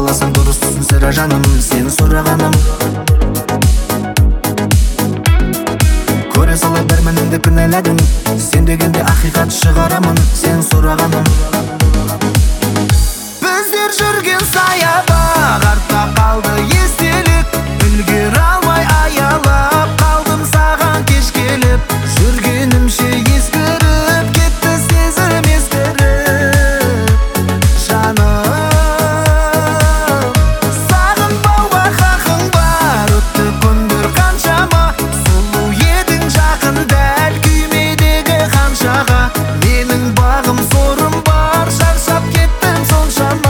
Бағаласаң дұрыстысың сірә жаным, сені сұрағаным. Көре сала бәрмініңді кінәладың, сен дегенде ақиқат шығарамын, сен сұрағаным. Біздер жүрген саябақ артта қалды естелік, үлгере алмай аялап қалдым саған кеш келіп. Жүргенімше ескіріп кетті сезім ескіріп. Жаным, сағынбауға хақың бар, өтті күндер қаншама. Сұлу едің жақын дәл күймедегі қаншаға. Менің бағым сорым бар, шаршап кеттім соншама.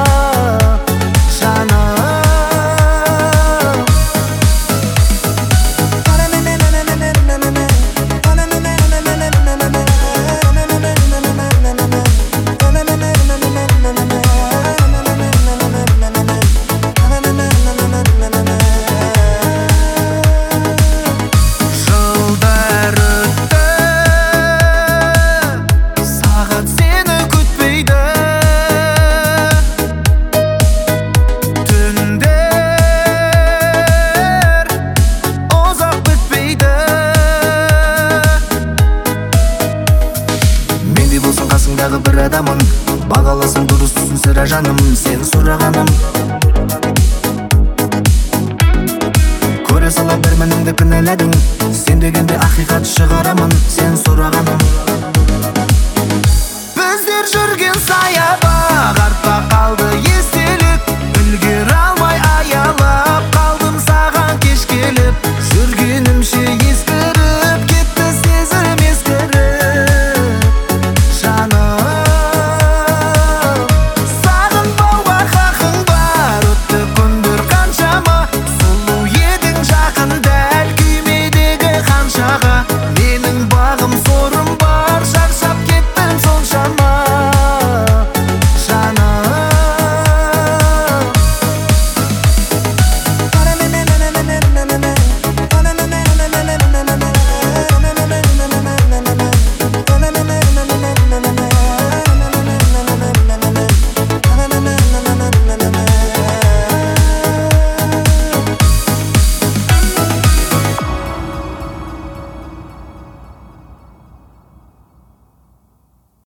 Қасыңдағы бір адамын, бағаласаң дұрыстысың сірә жаным, сені сұрағаным. Көре сала бәрмініңді кінәладың, сен дегенде ақиқат шығарамын, сен сұрағаным. Біздер жүрген саябақ